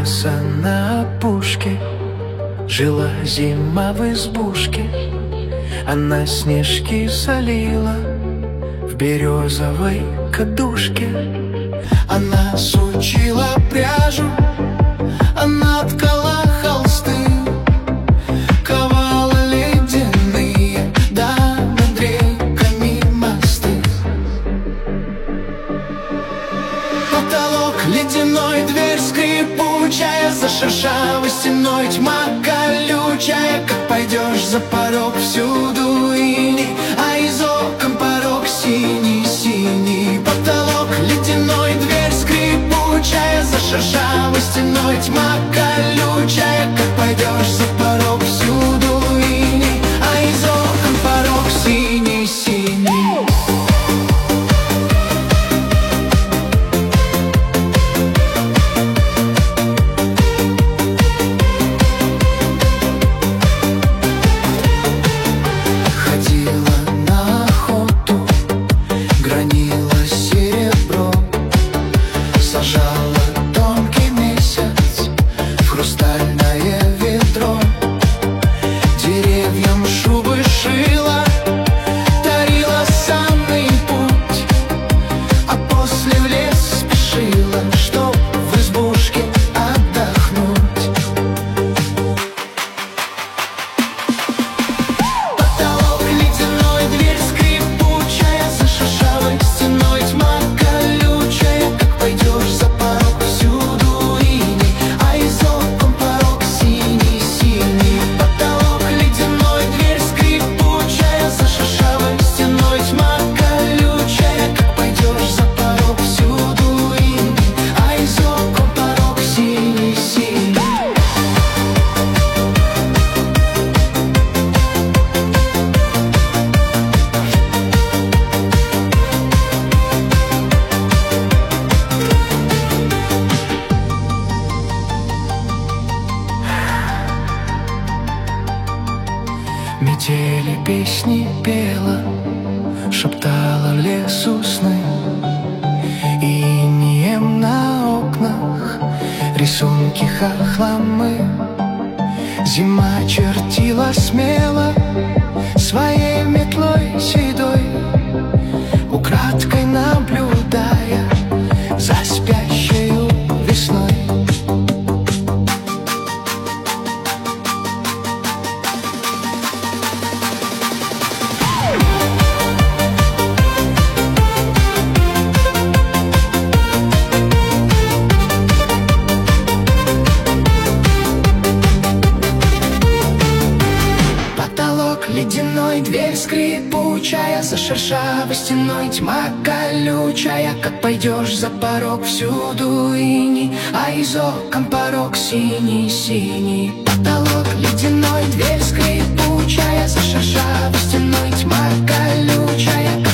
леса на опушке жила зима в избушке. Она снежки солила в березовой кадушке. Она сучила пряжу, она ткала холсты, ковала ледяные, да над реками мосты. Потолок ледяной, дверь скрипучая, за шершавой стеной тьма колючая. Как пойдешь за порог, всюду иней, а из окон порог синий-синий. Потолок ледяной, дверь скрипучая, за шершавой стеной тьма колючая. Как пойдешь за порог, всюду иней, а из окон порог синий-синий. Метели песни пела, шептала в лесу сны, и инеем на окнах рисунки хохломы. Зима чертила смело своей метлой седой, украдкой наблюдая за спящею весной. Ледяной, дверь скрипучая, за шершавой стеной тьма колючая. Как пойдешь за порог, всюду иней, а из окон порог синий-синий. Потолок ледяной, дверь скрипучая, за шершавой стеной тьма колючая.